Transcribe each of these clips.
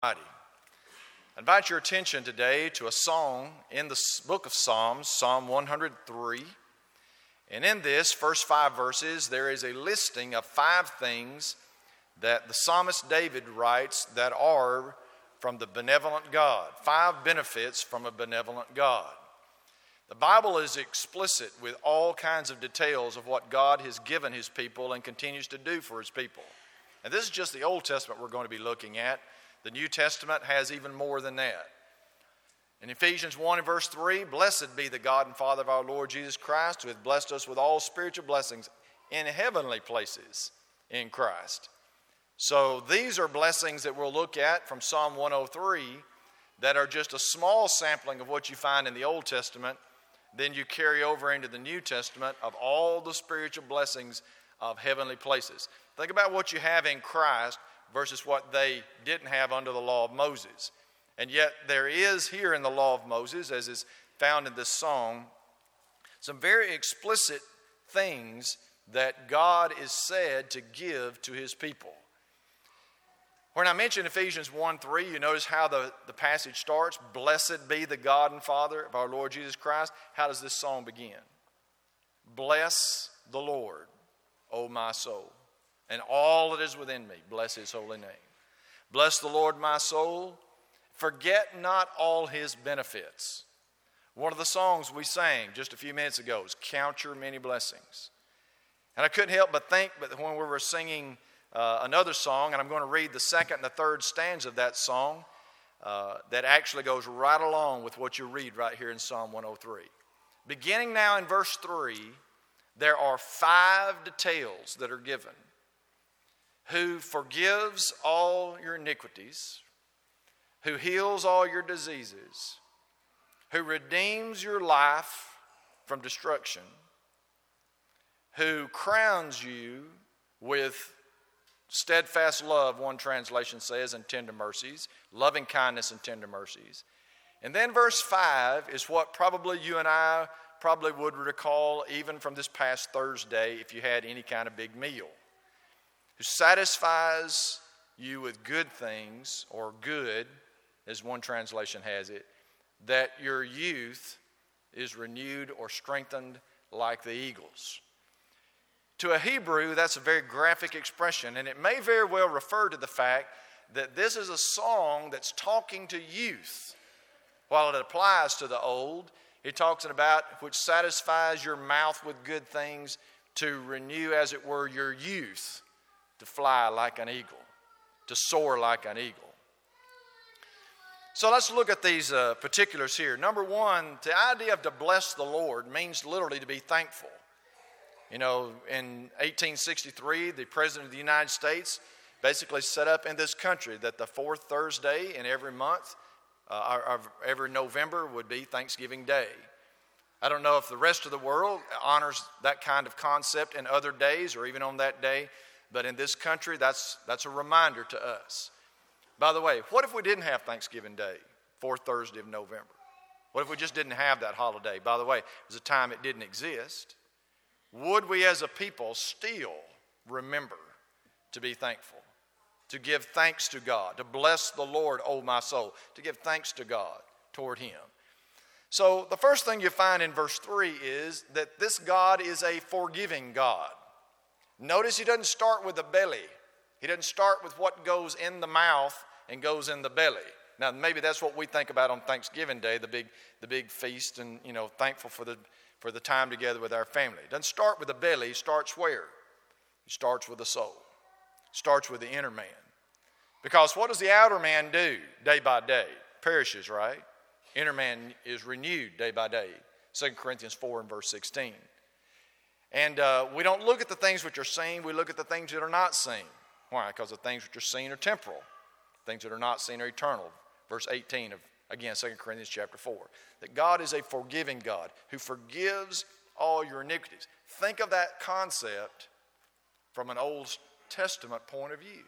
I invite your attention today to a song in the book of Psalms, Psalm 103. And in this first 5 verses, there is a listing of 5 things that the psalmist David writes that are from the benevolent God. 5 benefits from a benevolent God. The Bible is explicit with all kinds of details of what God has given his people and continues to do for his people. And this is just the Old Testament we're going to be looking at. The New Testament has even more than that. In Ephesians 1 and verse 3, "Blessed be the God and Father of our Lord Jesus Christ, who hath blessed us with all spiritual blessings in heavenly places in Christ." So these are blessings that we'll look at from Psalm 103 that are just a small sampling of what you find in the Old Testament. Then you carry over into the New Testament of all the spiritual blessings of heavenly places. Think about what you have in Christ versus what they didn't have under the law of Moses. And yet there is here in the law of Moses, as is found in this song, some very explicit things that God is said to give to his people. When I mentioned Ephesians 1:3, you notice how the passage starts. "Blessed be the God and Father of our Lord Jesus Christ." How does this song begin? "Bless the Lord, O my soul, and all that is within me, bless his holy name. Bless the Lord, my soul. Forget not all his benefits." One of the songs we sang just a few minutes ago is "Count Your Many Blessings." And I couldn't help but think, but when we were singing another song, and I'm going to read the second and the third stanza of that song, that actually goes right along with what you read right here in Psalm 103. Beginning now in verse 3, there are 5 details that are given. Who forgives all your iniquities, who heals all your diseases, who redeems your life from destruction, who crowns you with steadfast love, one translation says, and tender mercies, loving kindness and tender mercies. And then verse 5 is what probably you and I probably would recall even from this past Thursday if you had any kind of big meal. Who satisfies you with good things, or good, as one translation has it, that your youth is renewed or strengthened like the eagles. To a Hebrew, that's a very graphic expression, and it may very well refer to the fact that this is a song that's talking to youth. While it applies to the old, it talks about which satisfies your mouth with good things to renew, as it were, your youth, to fly like an eagle, to soar like an eagle. So let's look at these particulars here. Number 1, the idea of to bless the Lord means literally to be thankful. You know, in 1863, the President of the United States basically set up in this country that the 4th Thursday in every month, every November, would be Thanksgiving Day. I don't know if the rest of the world honors that kind of concept in other days or even on that day, but in this country, that's a reminder to us. By the way, what if we didn't have Thanksgiving Day, 4th Thursday of November? What if we just didn't have that holiday? By the way, it was a time it didn't exist. Would we as a people still remember to be thankful, to give thanks to God, to bless the Lord, O my soul, to give thanks to God toward him? So the first thing you find in verse 3 is that this God is a forgiving God. Notice he doesn't start with the belly. He doesn't start with what goes in the mouth and goes in the belly. Now maybe that's what we think about on Thanksgiving Day, the big feast, and thankful for the time together with our family. It doesn't start with the belly. He starts where? He starts with the soul. He starts with the inner man. Because what does the outer man do day by day? Perishes, right? Inner man is renewed day by day. 2 Corinthians 4 and verse 16. And we don't look at the things which are seen. We look at the things that are not seen. Why? Because the things which are seen are temporal. Things that are not seen are eternal. Verse 18 of, again, 2 Corinthians chapter 4. That God is a forgiving God who forgives all your iniquities. Think of that concept from an Old Testament point of view.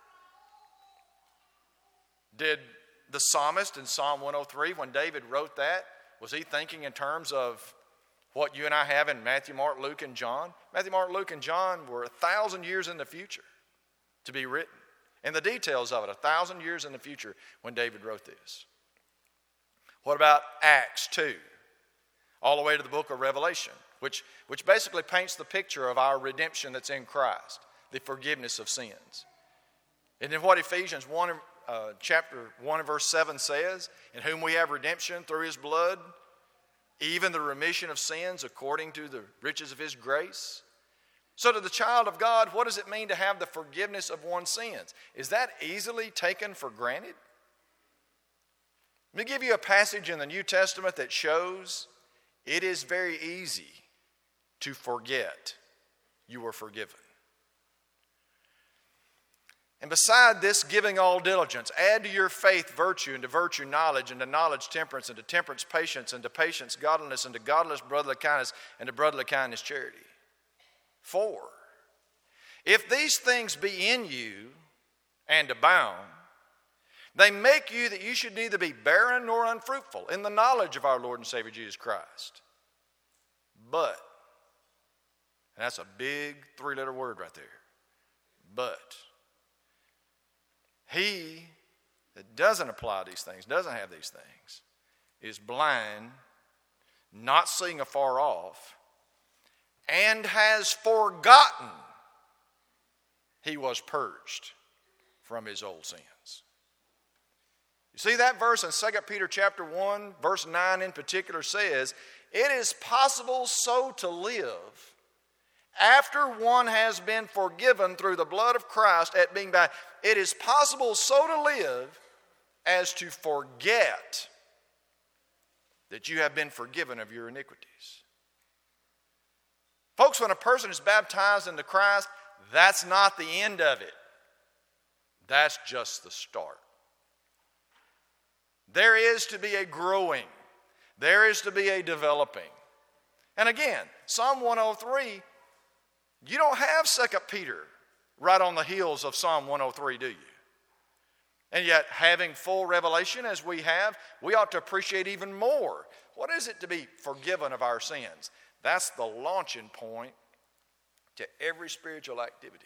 Did the psalmist in Psalm 103, when David wrote that, was he thinking in terms of what you and I have in Matthew, Mark, Luke, and John? Matthew, Mark, Luke, and John were 1,000 years in the future to be written. and the details of it 1,000 years in the future when David wrote this. What about Acts 2? All the way to the book of Revelation, which basically paints the picture of our redemption that's in Christ, the forgiveness of sins. And then what Ephesians 1, chapter 1 and verse 7 says, in whom we have redemption through his blood, even the remission of sins according to the riches of his grace. So to the child of God, what does it mean to have the forgiveness of one's sins? Is that easily taken for granted? Let me give you a passage in the New Testament that shows it is very easy to forget you were forgiven. And beside this, giving all diligence, add to your faith virtue, and to virtue knowledge, and to knowledge temperance, and to temperance patience, and to patience godliness, and to godliness brotherly kindness, and to brotherly kindness charity. 4, if these things be in you and abound, they make you that you should neither be barren nor unfruitful in the knowledge of our Lord and Savior Jesus Christ. But, and that's a big 3-letter word right there, but he that doesn't apply these things, doesn't have these things, is blind, not seeing afar off, and has forgotten he was purged from his old sins. You see that verse in 2 Peter chapter 1, verse 9 in particular says, it is possible so to live after one has been forgiven through the blood of Christ at being bound. It is possible so to live as to forget that you have been forgiven of your iniquities. Folks, when a person is baptized into Christ, that's not the end of it. That's just the start. There is to be a growing. There is to be a developing. And again, Psalm 103, you don't have 2 Peter right on the heels of Psalm 103, do you? And yet, having full revelation as we have, we ought to appreciate even more. What is it to be forgiven of our sins? That's the launching point to every spiritual activity.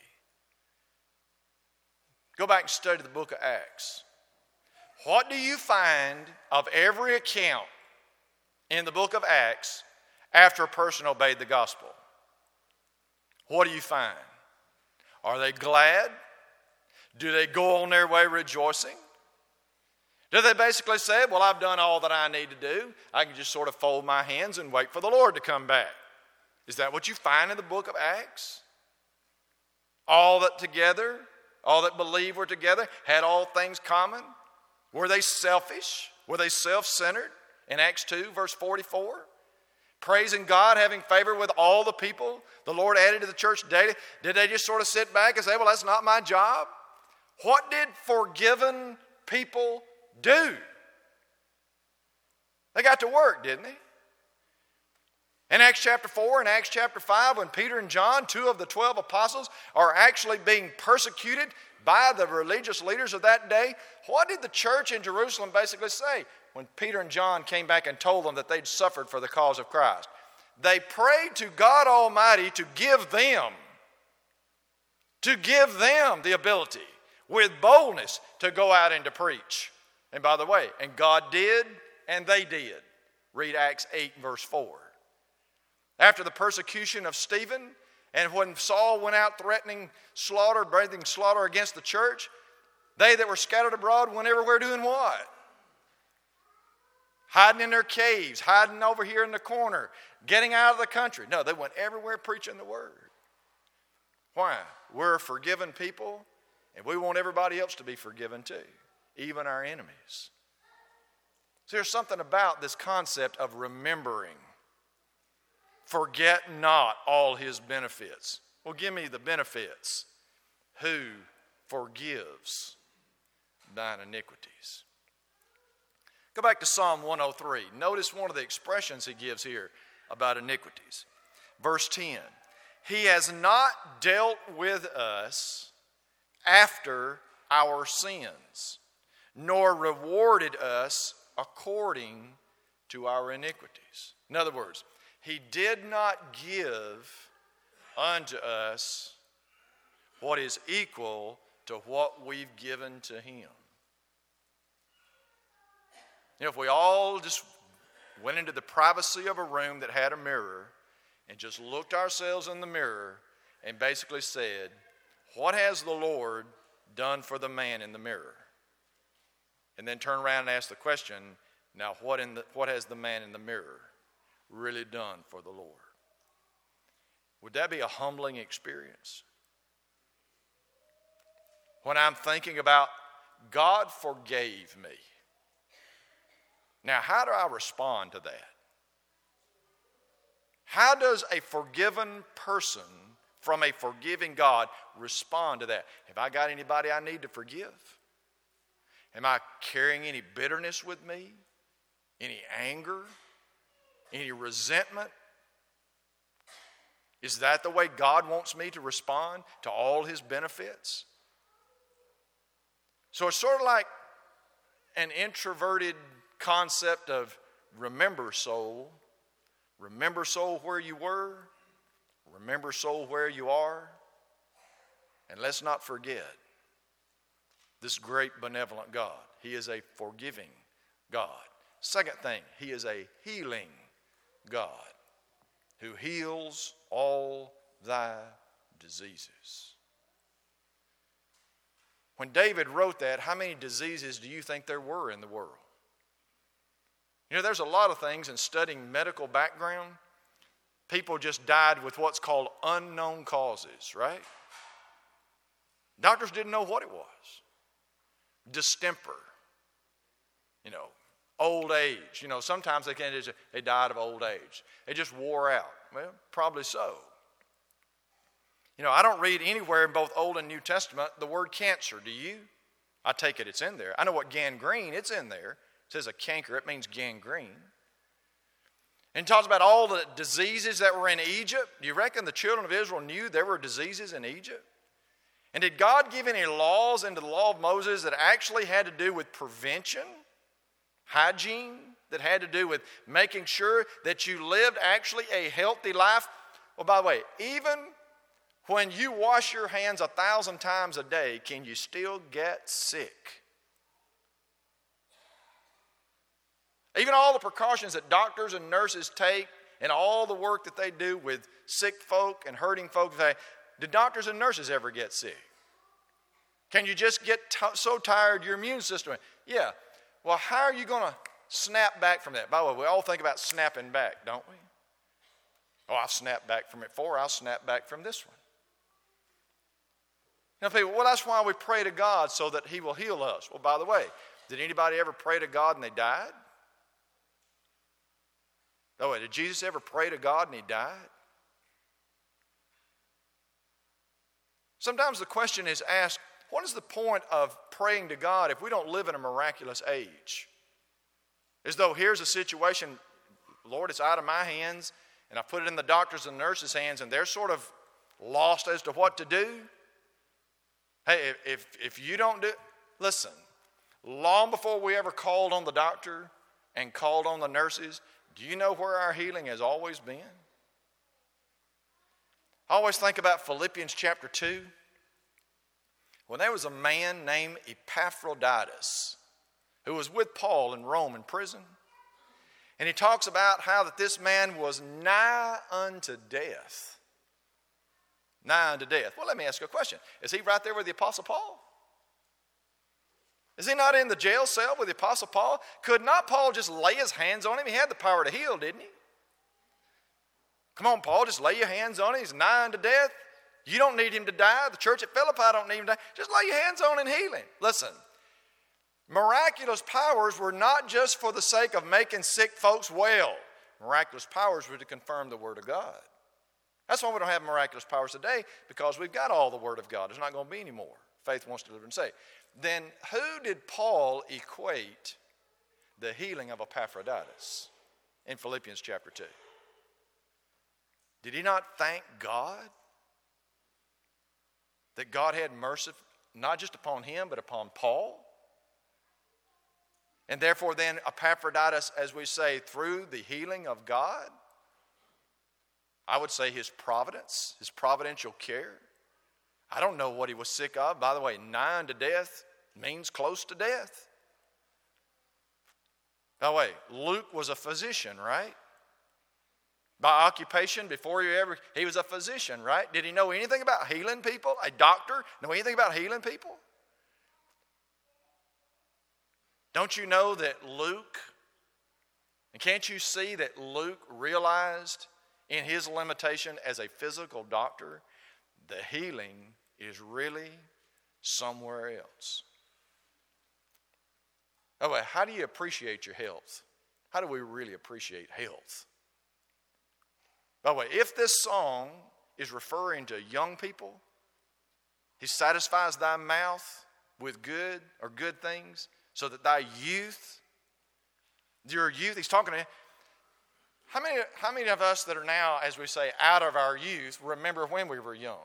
Go back and study the book of Acts. What do you find of every account in the book of Acts after a person obeyed the gospel? What do you find? Are they glad? Do they go on their way rejoicing? Do they basically say, well, I've done all that I need to do. I can just sort of fold my hands and wait for the Lord to come back. Is that what you find in the book of Acts? All that together, all that believed were together, had all things common. Were they selfish? Were they self-centered? In Acts 2, verse 44. Praising God, having favor with all the people. The Lord added to the church daily. Did they just sort of sit back and say, well, that's not my job? What did forgiven people do? They got to work, didn't they? In Acts chapter 4 and Acts chapter 5, when Peter and John, 2 of the 12 apostles, are actually being persecuted by the religious leaders of that day, what did the church in Jerusalem basically say when Peter and John came back and told them that they'd suffered for the cause of Christ? They prayed to God Almighty to give them the ability with boldness to go out and to preach. And by the way, and God did, and they did. Read Acts 8, verse 4. After the persecution of Stephen, and when Saul went out threatening slaughter, breathing slaughter against the church, they that were scattered abroad went everywhere doing what? Hiding in their caves, hiding over here in the corner, getting out of the country. No, they went everywhere preaching the word. Why? We're a forgiven people, and we want everybody else to be forgiven too, even our enemies. So there's something about this concept of remembering. Forget not all his benefits. Well, give me the benefits. Who forgives thine iniquities. Go back to Psalm 103. Notice one of the expressions he gives here about iniquities. Verse 10. He has not dealt with us after our sins, nor rewarded us according to our iniquities. In other words, he did not give unto us what is equal to what we've given to Him. You know, if we all just went into the privacy of a room that had a mirror and just looked ourselves in the mirror and basically said, what has the Lord done for the man in the mirror? And then turn around and ask the question, now what has the man in the mirror really done for the Lord? Would that be a humbling experience? When I'm thinking about God forgave me. Now, how do I respond to that? How does a forgiven person from a forgiving God respond to that? Have I got anybody I need to forgive? Am I carrying any bitterness with me? Any anger? Any resentment? Is that the way God wants me to respond to all His benefits? So it's sort of like an introverted concept of remember, soul. Remember, soul, where you were. Remember, soul, where you are. And let's not forget this great benevolent God. He is a forgiving God. Second thing, He is a healing God who heals all thy diseases. When David wrote that, how many diseases do you think there were in the world? You know, there's a lot of things in studying medical background. People just died with what's called unknown causes, right? Doctors didn't know what it was. Distemper, old age. Sometimes they died of old age. They just wore out. Well, probably so. I don't read anywhere in both Old and New Testament the word cancer. Do you? I take it it's in there. I know what gangrene, it's in there. It says a canker, it means gangrene. And it talks about all the diseases that were in Egypt. Do you reckon the children of Israel knew there were diseases in Egypt? And did God give any laws into the law of Moses that actually had to do with prevention, hygiene, that had to do with making sure that you lived actually a healthy life? Well, by the way, even when you wash your hands 1,000 times a day, can you still get sick? Even all the precautions that doctors and nurses take and all the work that they do with sick folk and hurting folk, do doctors and nurses ever get sick? Can you just get so tired your immune system? Yeah. Well, how are you going to snap back from that? By the way, we all think about snapping back, don't we? Oh, I'll snap back from it before, I'll snap back from this one. People, well, that's why we pray to God so that He will heal us. Well, by the way, did anybody ever pray to God and they died? No, did Jesus ever pray to God and He died? Sometimes the question is asked, what is the point of praying to God if we don't live in a miraculous age? As though here's a situation, Lord, it's out of my hands, and I put it in the doctors and nurses' hands, and they're sort of lost as to what to do. Hey, if you don't do, listen, long before we ever called on the doctor and called on the nurses, do you know where our healing has always been? I always think about Philippians chapter 2. When there was a man named Epaphroditus who was with Paul in Rome in prison. And he talks about how that this man was nigh unto death. Nigh unto death. Well, let me ask you a question. Is he right there with the Apostle Paul? Is he not in the jail cell with the Apostle Paul? Could not Paul just lay his hands on him? He had the power to heal, didn't he? Come on, Paul, just lay your hands on him. He's nigh unto death. You don't need him to die. The church at Philippi don't need him to die. Just lay your hands on him and heal him. Listen, miraculous powers were not just for the sake of making sick folks well. Miraculous powers were to confirm the Word of God. That's why we don't have miraculous powers today, because we've got all the Word of God. There's not going to be any more. Faith wants to live and say. Then who did Paul equate the healing of Epaphroditus in Philippians chapter 2? Did he not thank God that God had mercy not just upon him but upon Paul? And therefore then Epaphroditus, as we say, through the healing of God, I would say his providence, his providential care, I don't know what he was sick of. By the way, nigh unto death means close to death. By the way, Luke was a physician, right? By occupation, he was a physician, right? Did he know anything about healing people? A doctor know anything about healing people? Don't you know that Luke, and can't you see that Luke realized in his limitation as a physical doctor, the healing is really somewhere else? Oh, wait, how do you appreciate your health? How do we really appreciate health? By the way, if this song is referring to young people, he satisfies thy mouth with good things, so that thy youth, he's talking to, how many of us that are now, as we say, out of our youth, remember when we were young?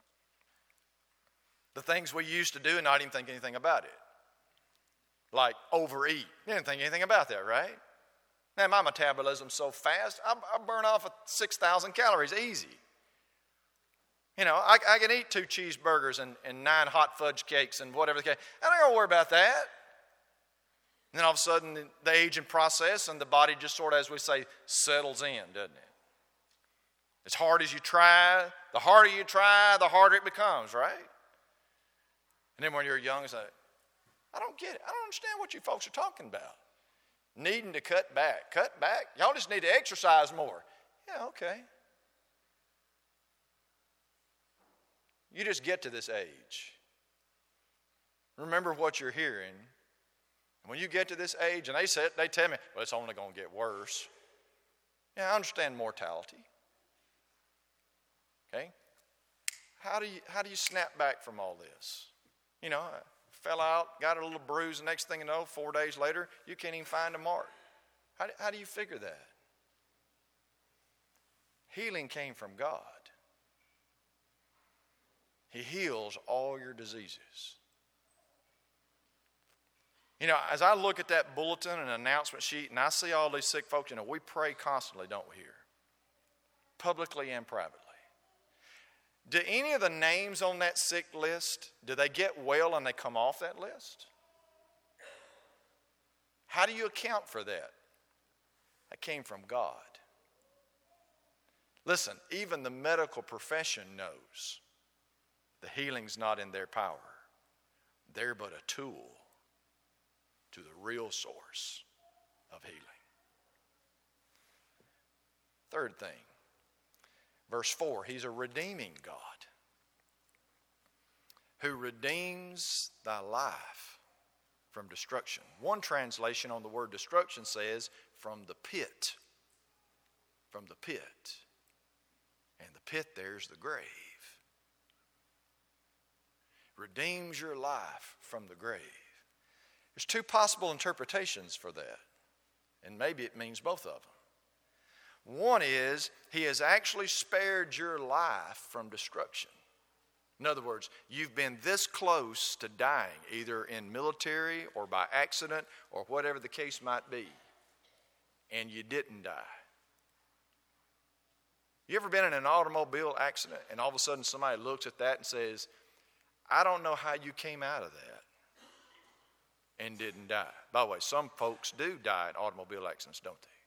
The things we used to do and not even think anything about it. Like overeat. You didn't think anything about that, right? Man, my metabolism's so fast, I burn off 6,000 calories easy. You know, I can eat 2 cheeseburgers and 9 hot fudge cakes and whatever the case. I don't got to worry about that. And then all of a sudden, the aging process and the body just sort of, as we say, settles in, doesn't it? As hard as you try, the harder you try, the harder it becomes, right? And then when you're young, it's like, I don't get it. I don't understand what you folks are talking about. Needing to cut back. Cut back? Y'all just need to exercise more. Yeah, okay. You just get to this age. Remember what you're hearing. When you get to this age, and they tell me, well, it's only going to get worse. Yeah, I understand mortality. Okay? How do you snap back from all this? You know, I fell out, got a little bruise, the next thing you know, 4 days later, you can't even find a mark. How do you figure that? Healing came from God. He heals all your diseases. You know, as I look at that bulletin and announcement sheet and I see all these sick folks, you know, we pray constantly, don't we, here? Publicly and privately. Do any of the names on that sick list, do they get well and they come off that list? How do you account for that? That came from God. Listen, even the medical profession knows the healing's not in their power. They're but a tool to the real source of healing. Third thing, verse 4, he's a redeeming God who redeems thy life from destruction. One translation on the word destruction says, from the pit. From the pit. And the pit there's the grave. Redeems your life from the grave. There's 2 possible interpretations for that, and maybe it means both of them. One is, he has actually spared your life from destruction. In other words, you've been this close to dying, either in military or by accident or whatever the case might be, and you didn't die. You ever been in an automobile accident and all of a sudden somebody looks at that and says, I don't know how you came out of that and didn't die. By the way, some folks do die in automobile accidents, don't they?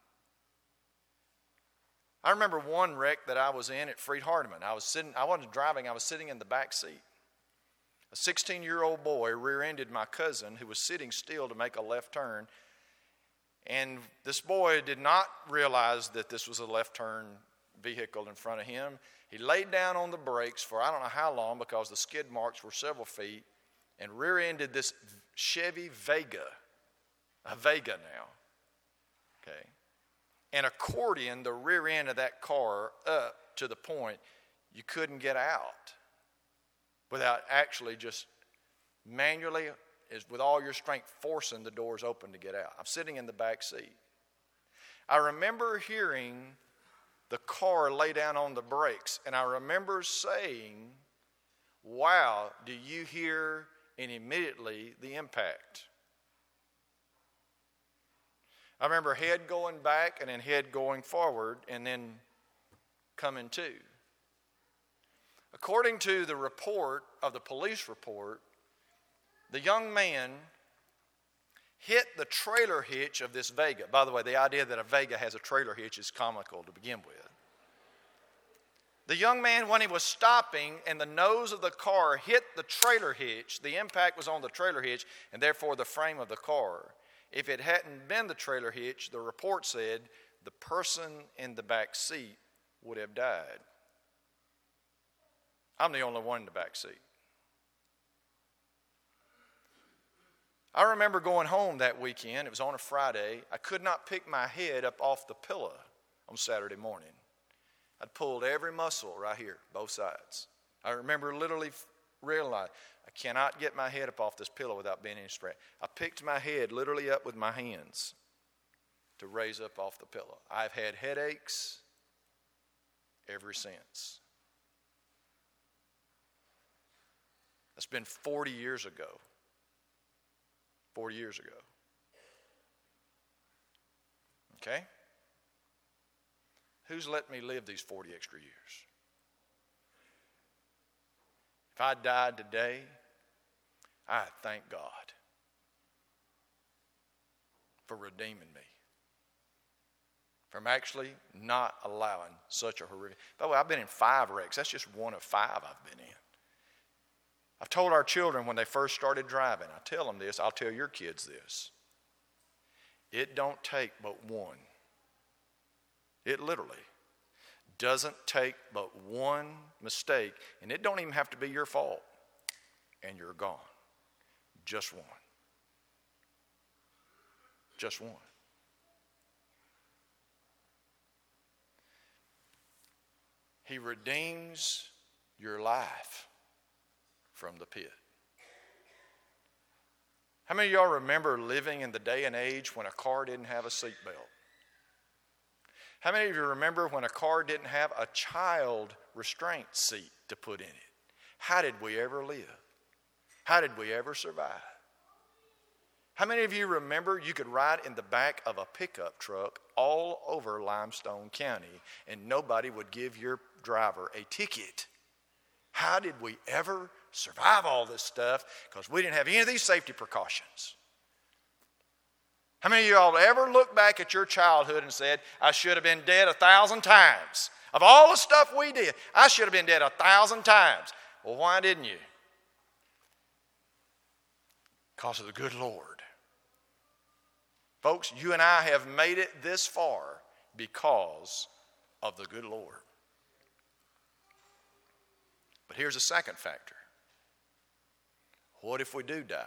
I remember one wreck that I was in at Freed Hardeman. I wasn't driving, I was sitting in the back seat. A 16-year-old boy rear-ended my cousin who was sitting still to make a left turn. And this boy did not realize that this was a left turn vehicle in front of him. He laid down on the brakes for I don't know how long because the skid marks were several feet and rear-ended this Chevy Vega, a Vega now, okay, and accordioned the rear end of that car up to the point you couldn't get out without actually just manually, with all your strength, forcing the doors open to get out. I'm sitting in the back seat. I remember hearing the car lay down on the brakes, and I remember saying, wow, do you hear? And immediately the impact. I remember head going back and then head going forward and then coming to. According to the report of the police report, the young man hit the trailer hitch of this Vega. By the way, the idea that a Vega has a trailer hitch is comical to begin with. The young man, when he was stopping and the nose of the car hit the trailer hitch, the impact was on the trailer hitch and therefore the frame of the car. If it hadn't been the trailer hitch, the report said the person in the back seat would have died. I'm the only one in the back seat. I remember going home that weekend. It was on a Friday. I could not pick my head up off the pillow on Saturday morning. I'd pulled every muscle right here, both sides. I remember literally realizing I cannot get my head up off this pillow without being in strain. I picked my head literally up with my hands to raise up off the pillow. I've had headaches ever since. That's been 40 years ago. 40 years ago. Okay? Who's let me live these 40 extra years? If I died today, I thank God for redeeming me. From actually not allowing such a horrific. By the way, I've been in 5 wrecks. That's just one of 5 I've been in. I've told our children when they first started driving, I tell them this, I'll tell your kids this. It don't take but one. It literally doesn't take but one mistake, and it don't even have to be your fault, and you're gone. Just one. Just one. He redeems your life from the pit. How many of y'all remember living in the day and age when a car didn't have a seatbelt? How many of you remember when a car didn't have a child restraint seat to put in it? How did we ever live? How did we ever survive? How many of you remember you could ride in the back of a pickup truck all over Limestone County and nobody would give your driver a ticket? How did we ever survive all this stuff? Because we didn't have any of these safety precautions. How many of y'all ever look back at your childhood and said, I should have been dead 1,000 times? Of all the stuff we did, I should have been dead 1,000 times. Well, why didn't you? Because of the good Lord. Folks, you and I have made it this far because of the good Lord. But here's a second factor. What if we do die?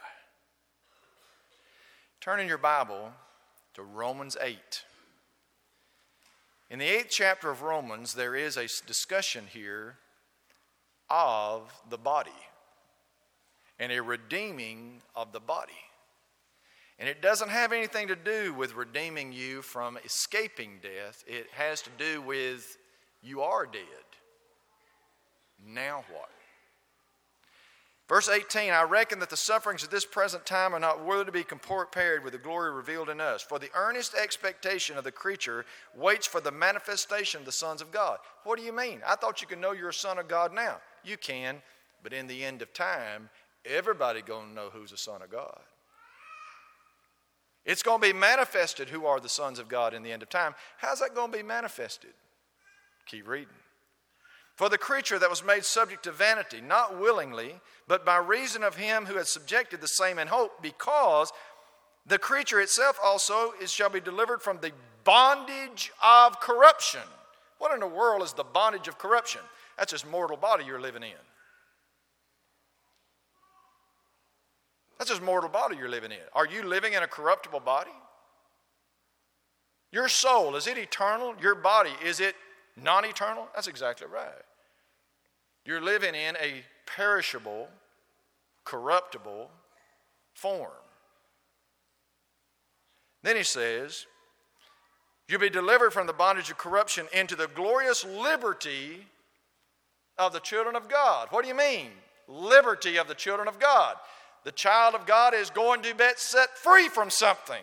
Turn in your Bible to Romans 8. In the 8th chapter of Romans, there is a discussion here of the body and a redeeming of the body. And it doesn't have anything to do with redeeming you from escaping death. It has to do with you are dead. Now what? Verse 18, I reckon that the sufferings of this present time are not worthy to be compared with the glory revealed in us. For the earnest expectation of the creature waits for the manifestation of the sons of God. What do you mean? I thought you could know you're a son of God now. You can, but in the end of time, everybody going to know who's a son of God. It's going to be manifested who are the sons of God in the end of time. How's that going to be manifested? Keep reading. For the creature that was made subject to vanity, not willingly, but by reason of him who had subjected the same in hope, because the creature itself also shall be delivered from the bondage of corruption. What in the world is the bondage of corruption? That's this mortal body you're living in. That's this mortal body you're living in. Are you living in a corruptible body? Your soul, is it eternal? Your body, is it non-eternal? That's exactly right. You're living in a perishable, corruptible form. Then he says, you'll be delivered from the bondage of corruption into the glorious liberty of the children of God. What do you mean? Liberty of the children of God. The child of God is going to be set free from something.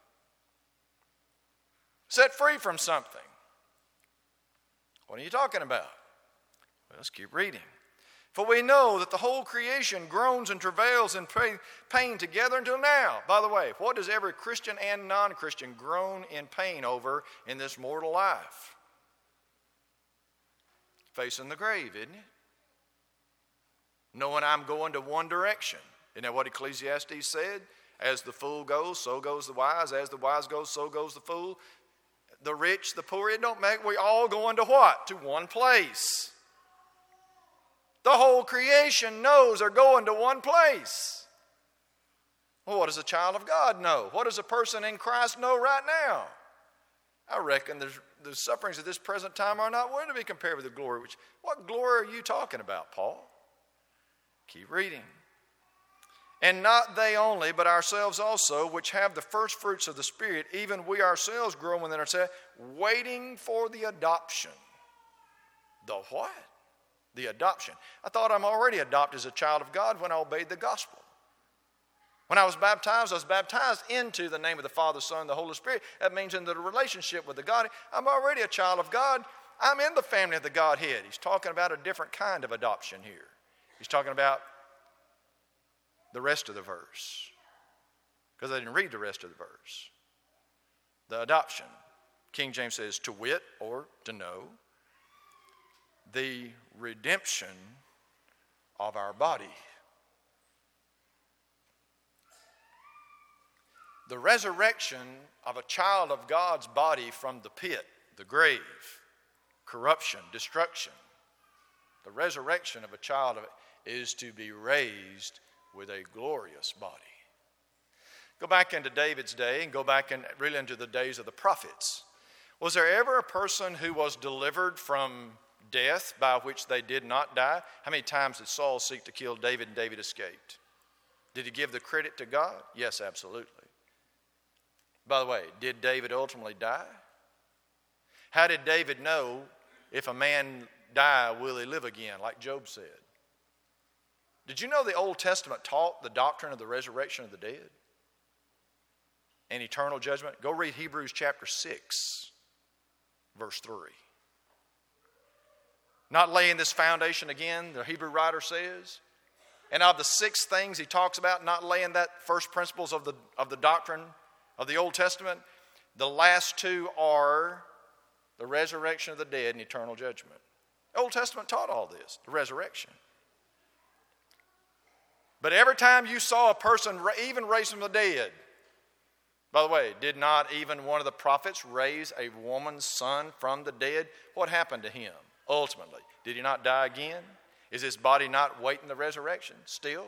Set free from something. What are you talking about? Well, let's keep reading. For we know that the whole creation groans and travails in pain together until now. By the way, what does every Christian and non-Christian groan in pain over in this mortal life? Facing the grave, isn't it? Knowing I'm going to one direction. Isn't that what Ecclesiastes said? As the fool goes, so goes the wise. As the wise goes, so goes the fool. The rich, the poor, it don't make, we all going to what? To one place. The whole creation knows they're going to one place. Well, what does a child of God know? What does a person in Christ know right now? I reckon the sufferings of this present time are not worthy to be compared with the glory. What glory are you talking about, Paul? Keep reading. And not they only, but ourselves also, which have the first fruits of the Spirit, even we ourselves grow within ourselves, waiting for the adoption. The what? The adoption. I thought I'm already adopted as a child of God when I obeyed the gospel. When I was baptized into the name of the Father, Son, and the Holy Spirit. That means into the relationship with the God. I'm already a child of God. I'm in the family of the Godhead. He's talking about a different kind of adoption here. He's talking about the rest of the verse, because I didn't read the rest of the verse. The adoption. King James says to wit, or to know, the redemption of our body. The resurrection of a child of God's body from the pit, the grave, corruption, destruction. The resurrection of a child of it is to be raised with a glorious body. Go back into David's day and go back really into the days of the prophets. Was there ever a person who was delivered from death by which they did not die? How many times did Saul seek to kill David and David escaped? Did he give the credit to God? Yes, absolutely. By the way, did David ultimately die? How did David know if a man die, will he live again, like Job said? Did you know the Old Testament taught the doctrine of the resurrection of the dead and eternal judgment? Go read Hebrews chapter 6, verse 3. Not laying this foundation again, the Hebrew writer says. And of the 6 things he talks about, not laying that first principles of the doctrine of the Old Testament, the last 2 are the resurrection of the dead and eternal judgment. The Old Testament taught all this, the resurrection. But every time you saw a person even raised from the dead, by the way, did not even one of the prophets raise a woman's son from the dead? What happened to him ultimately? Did he not die again? Is his body not waiting the resurrection still?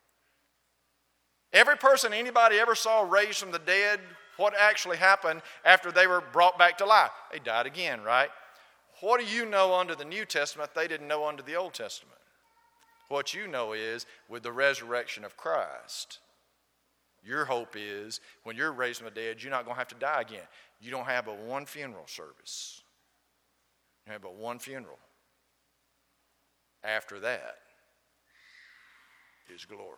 Every person anybody ever saw raised from the dead, what actually happened after they were brought back to life? They died again, right? What do you know under the New Testament they didn't know under the Old Testament? What you know is with the resurrection of Christ, your hope is when you're raised from the dead, you're not going to have to die again. You don't have but one funeral service. You have but one funeral. After that is glory.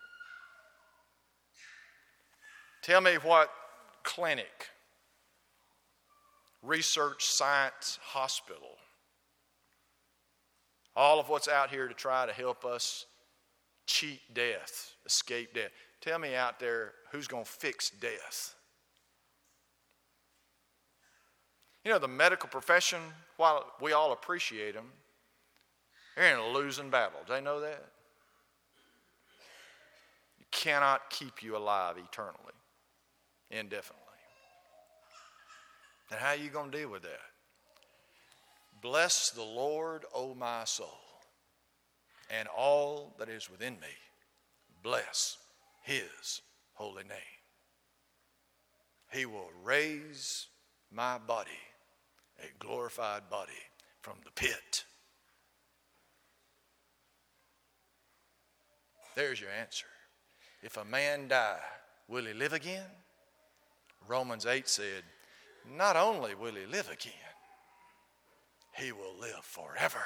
Tell me what clinic, research science hospital, all of what's out here to try to help us cheat death, escape death. Tell me out there who's going to fix death. You know, the medical profession, while we all appreciate them, they're in a losing battle. Do they know that? You cannot keep you alive eternally, indefinitely. Then how are you going to deal with that? Bless the Lord, O my soul, and all that is within me. Bless his holy name. He will raise my body, a glorified body, from the pit. There's your answer. If a man die, will he live again? Romans 8 said, not only will he live again, he will live forever.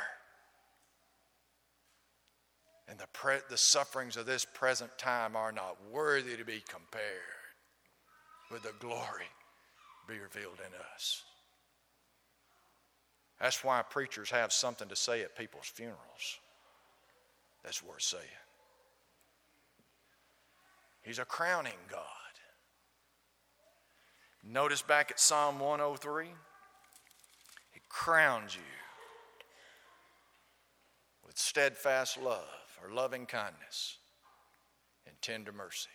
And the sufferings of this present time are not worthy to be compared with the glory be revealed in us. That's why preachers have something to say at people's funerals. that's worth saying. He's a crowning God. Notice back at Psalm 103, He crowns you with steadfast love or loving kindness and tender mercy.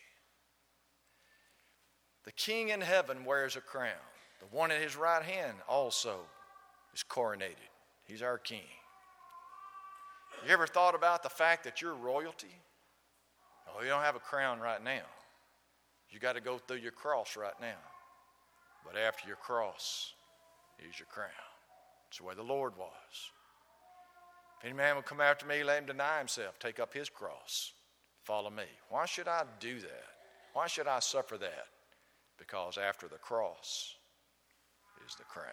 The King in heaven wears a crown. The one at His right hand also is coronated. He's our King. You ever thought about the fact that you're royalty? Oh, you don't have a crown right now. You got to go through your cross right now. But after your cross is your crown. It's the way the Lord was. If any man will come after me, let him deny himself, take up his cross, follow me. Why should I do that? Why should I suffer that? Because after the cross is the crown.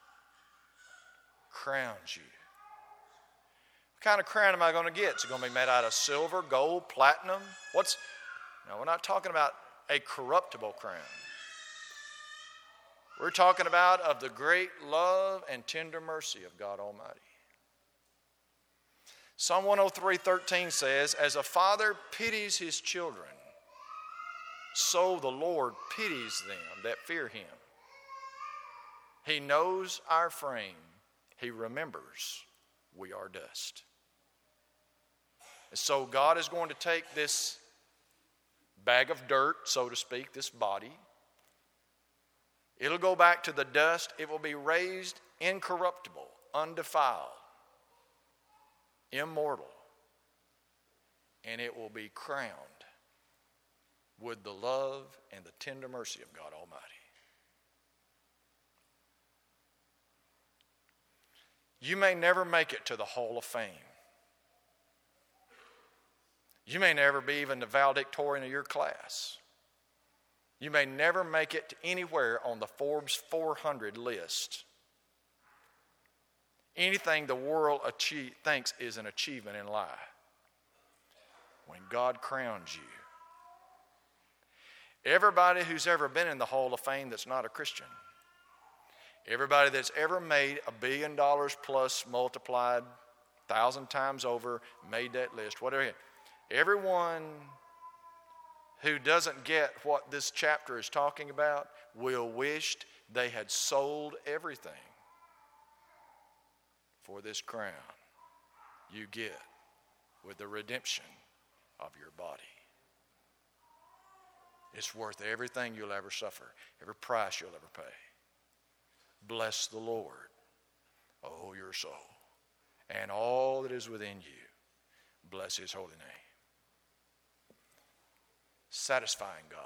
Crowns you. What kind of crown am I going to get? Is it going to be made out of silver, gold, platinum? No, we're not talking about a corruptible crown. We're talking about of the great love and tender mercy of God Almighty. Psalm 103:13 says, as a father pities his children, so the Lord pities them that fear Him. He knows our frame. He remembers we are dust. And so God is going to take this bag of dirt, so to speak, this body. It'll go back to the dust. It will be raised incorruptible, undefiled, immortal. And it will be crowned with the love and the tender mercy of God Almighty. You may never make it to the Hall of Fame. You may never be even the valedictorian of your class. You may never make it to anywhere on the Forbes 400 list. Anything the world thinks is an achievement in life. When God crowns you. Everybody who's ever been in the Hall of Fame that's not a Christian. Everybody that's ever made $1 billion plus multiplied 1,000 times over, made that list, whatever. Everyone who doesn't get what this chapter is talking about will wish they had sold everything for this crown you get with the redemption of your body. It's worth everything you'll ever suffer, every price you'll ever pay. Bless the Lord, oh your soul, and all that is within you. Bless His holy name. Satisfying God.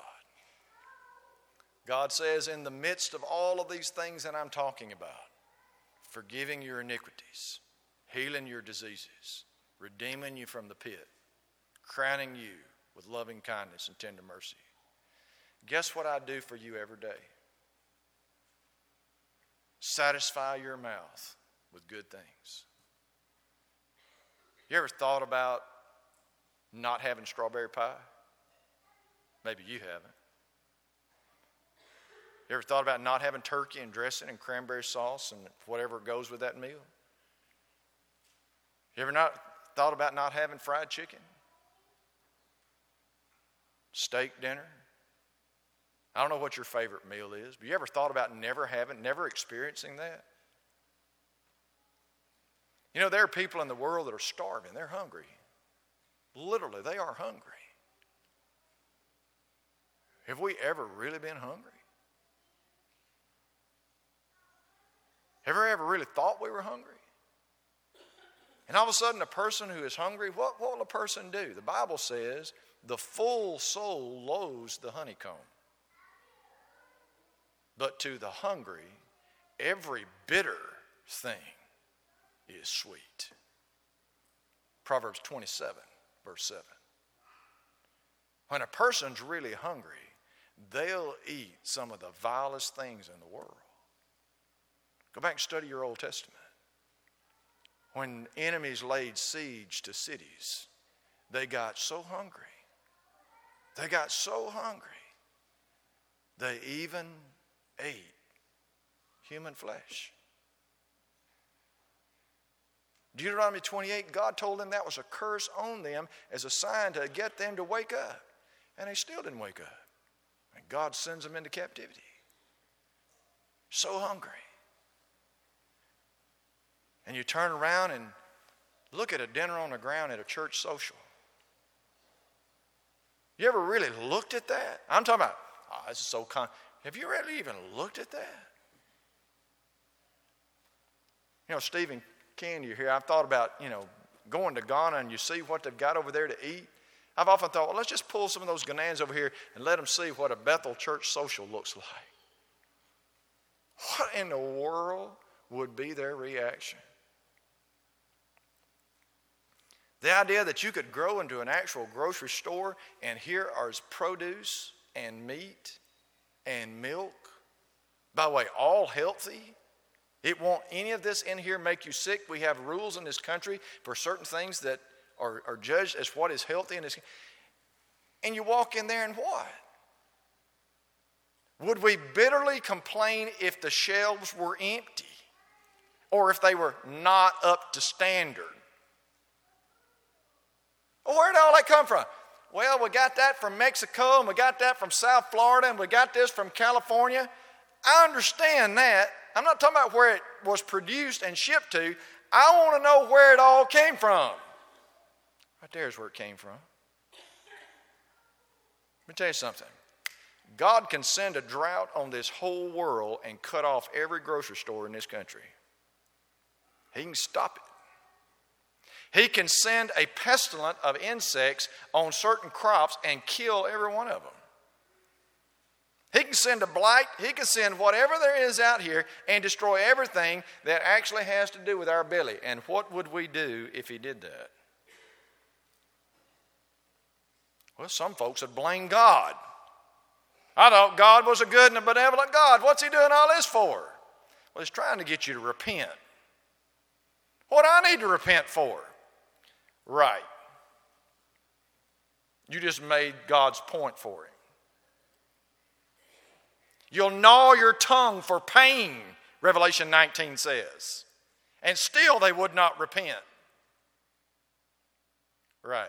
God says in the midst of all of these things that I'm talking about, forgiving your iniquities, healing your diseases, redeeming you from the pit, crowning you with loving kindness and tender mercy. Guess what I do for you every day? Satisfy your mouth with good things. You ever thought about not having strawberry pie? Maybe you haven't. You ever thought about not having turkey and dressing and cranberry sauce and whatever goes with that meal? You ever not thought about not having fried chicken? Steak dinner? I don't know what your favorite meal is, but you ever thought about never experiencing that? You know, there are people in the world that are starving. They're hungry. Literally, they are hungry. Have we ever really been hungry? Have we ever really thought we were hungry? And all of a sudden, a person who is hungry, what will a person do? The Bible says, the full soul loathes the honeycomb. But to the hungry, every bitter thing is sweet. Proverbs 27, verse 7. When a person's really hungry, they'll eat some of the vilest things in the world. Go back and study your Old Testament. When enemies laid siege to cities, they got so hungry. They got so hungry, they even ate human flesh. Deuteronomy 28, God told them that was a curse on them as a sign to get them to wake up. And they still didn't wake up. And God sends them into captivity. So hungry. And you turn around and look at a dinner on the ground at a church social. You ever really looked at that? I'm talking about, this is so have you really even looked at that? You know, Stephen Candy here, I've thought about, going to Ghana and you see what they've got over there to eat. I've often thought, well, let's just pull some of those Ghanaians over here and let them see what a Bethel church social looks like. What in the world would be their reaction? The idea that you could grow into an actual grocery store and here are produce and meat and milk, by the way, all healthy. It won't any of this in here make you sick. We have rules in this country for certain things that are judged as what is healthy in this. And you walk in there and what? Would we bitterly complain if the shelves were empty or if they were not up to standard? Well, where did all that come from? Well, we got that from Mexico and we got that from South Florida and we got this from California. I understand that. I'm not talking about where it was produced and shipped to. I want to know where it all came from. Right there is where it came from. Let me tell you something. God can send a drought on this whole world and cut off every grocery store in this country. He can stop it. He can send a pestilence of insects on certain crops and kill every one of them. He can send a blight. He can send whatever there is out here and destroy everything that actually has to do with our belly. And what would we do if he did that? Well, some folks would blame God. I thought God was a good and a benevolent God. What's he doing all this for? Well, he's trying to get you to repent. What do I need to repent for? Right. You just made God's point for him. You'll gnaw your tongue for pain, Revelation 19 says. And still they would not repent. Right.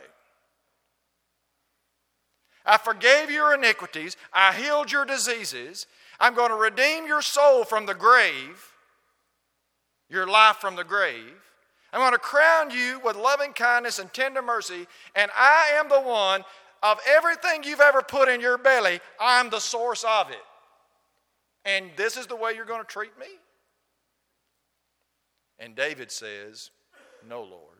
I forgave your iniquities. I healed your diseases. I'm going to redeem your soul from the grave, your life from the grave. I'm going to crown you with loving kindness and tender mercy. And I am the one of everything you've ever put in your belly. I'm the source of it. And this is the way you're going to treat me? And David says, no, Lord.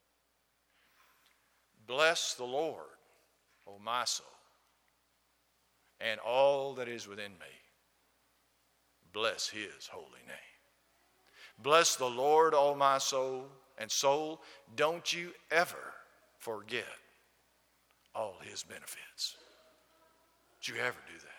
Bless the Lord, O my soul, and all that is within me. Bless his holy name. Bless the Lord, O my soul, and soul, don't you ever forget all his benefits. Don't you ever do that.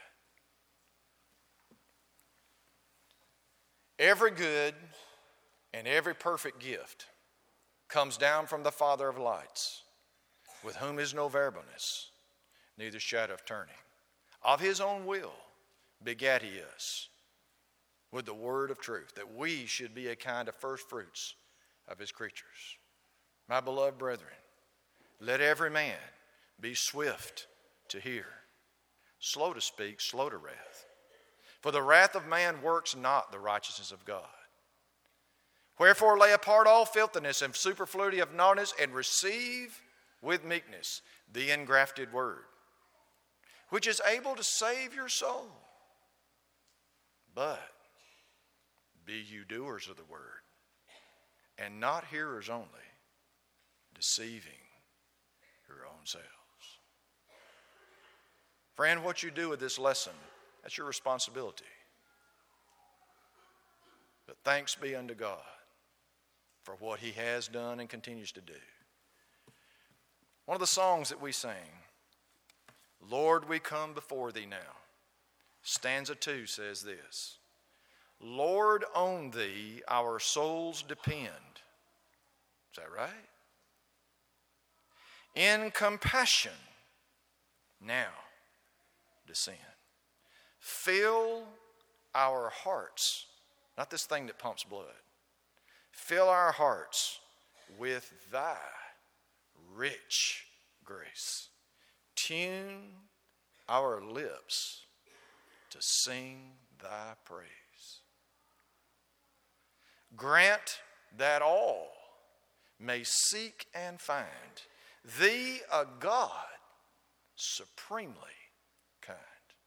Every good and every perfect gift comes down from the Father of lights, with whom is no variableness, neither shadow of turning. Of his own will begat he us with the word of truth, that we should be a kind of first fruits of his creatures. My beloved brethren, let every man be swift to hear, slow to speak, slow to wrath. For the wrath of man works not the righteousness of God. Wherefore lay apart all filthiness and superfluity of naughtiness, and receive with meekness the engrafted word, which is able to save your soul. But be you doers of the word, and not hearers only, deceiving your own selves. Friend, what you do with this lesson, that's your responsibility. But thanks be unto God for what he has done and continues to do. One of the songs that we sing, Lord, we come before thee now. Stanza 2 says this, Lord, on thee our souls depend. Is that right? In compassion now descend. Fill our hearts, not this thing that pumps blood. Fill our hearts with thy rich grace. Tune our lips to sing thy praise. Grant that all may seek and find thee a God supremely kind.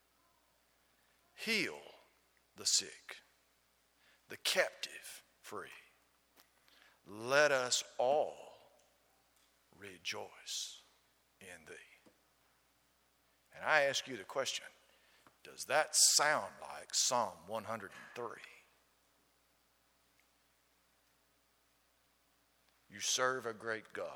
Heal the sick, the captive free. Let us all rejoice in thee. And I ask you the question, does that sound like Psalm 103? You serve a great God.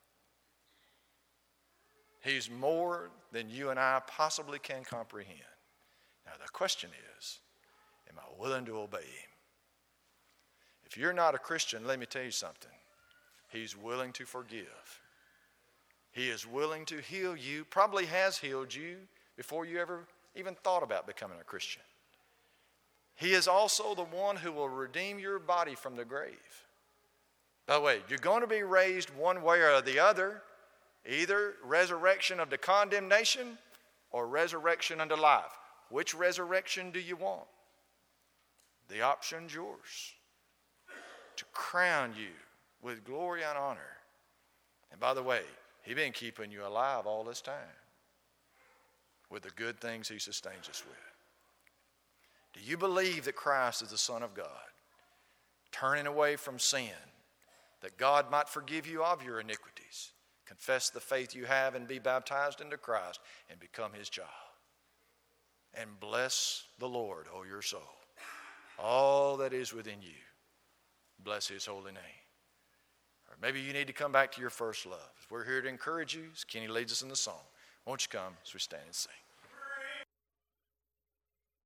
He's more than you and I possibly can comprehend. Now the question is, am I willing to obey him? If you're not a Christian, let me tell you something. He's willing to forgive. He is willing to heal you, probably has healed you before you ever even thought about becoming a Christian. He is also the one who will redeem your body from the grave. By the way, you're going to be raised one way or the other, either resurrection of the condemnation or resurrection unto life. Which resurrection do you want? The option's yours. To crown you with glory and honor. And by the way, he's been keeping you alive all this time with the good things he sustains us with. Do you believe that Christ is the Son of God, turning away from sin, that God might forgive you of your iniquities? Confess the faith you have and be baptized into Christ and become his child. And bless the Lord, O your soul, all that is within you. Bless his holy name. Or maybe you need to come back to your first love. We're here to encourage you as Kenny leads us in the song. Won't you come as we stand and sing?